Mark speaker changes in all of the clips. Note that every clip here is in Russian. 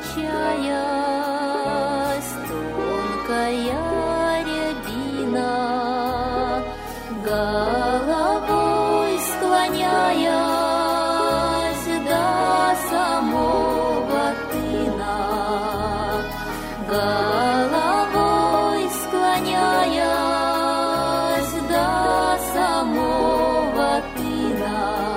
Speaker 1: качаясь, тонкая рябина, головой склоняясь до самого тына, головой склоняясь до самого тына.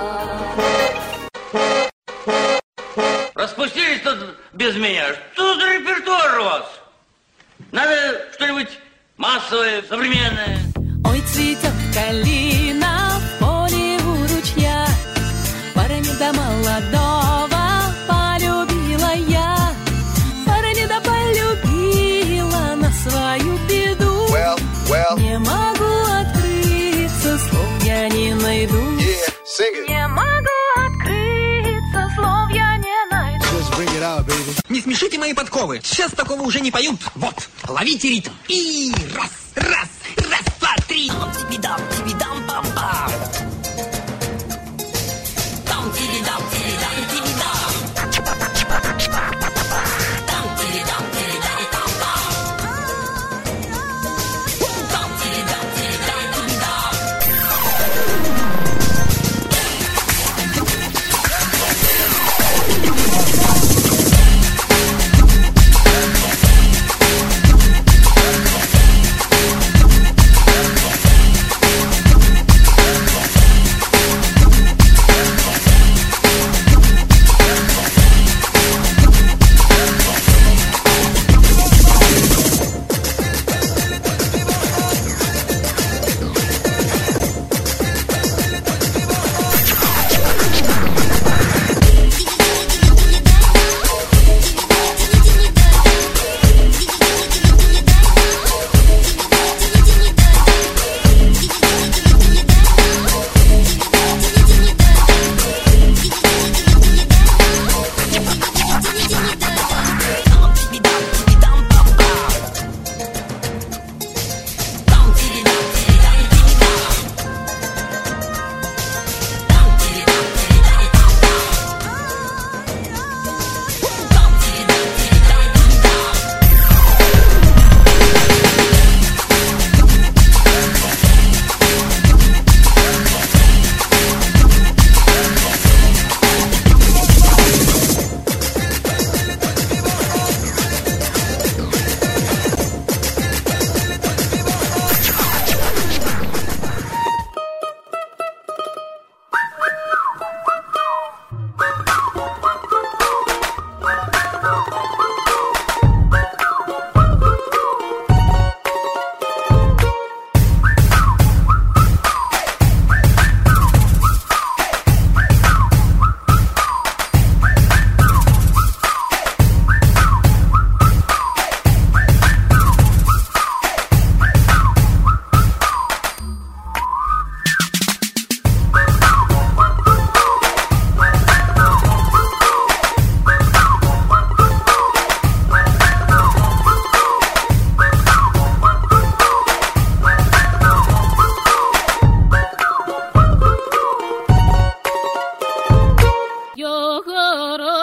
Speaker 2: Распустились тут без меня. Что за репертуар у вас? Надо что-нибудь массовое, современное.
Speaker 3: Ой, цветет калина в поле у ручья, парня да молодого полюбила я, парня да полюбила на свою беду. Не могу открыться, слов я не найду. Не могу открыться, слов я не найду.
Speaker 4: Не смешите мои подковы, сейчас такого уже не поют. Вот, ловите ритм. И раз, раз, раз, два, три. Там-ти-би-дам, ти-би-дам-пам-пам. Там-ти-би-дам, ти-би-дам, ти-би-дам. Там-ти-би-дам, ти-би-дам-пам-пам. Там-ти-би-дам, ти-би-дам, ти-би-дам.
Speaker 3: Yo,